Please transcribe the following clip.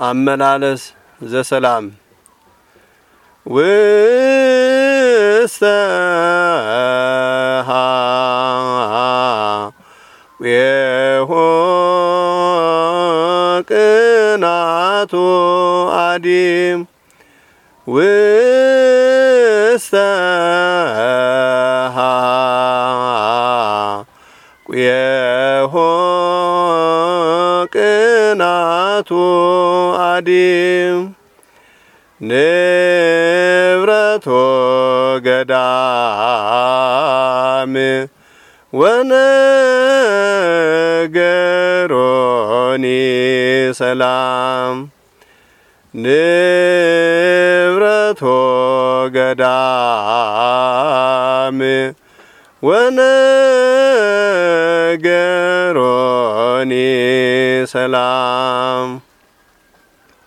አመላለስ ዘሰላም ውስተሃ ቅናቱ አዲም ውስተሃ ቅናቱ አዲም ንብረቶ ገዳም ወነገሮኒ ሰላም ንብረቶ ገዳም ወነገሮኒ ሰላም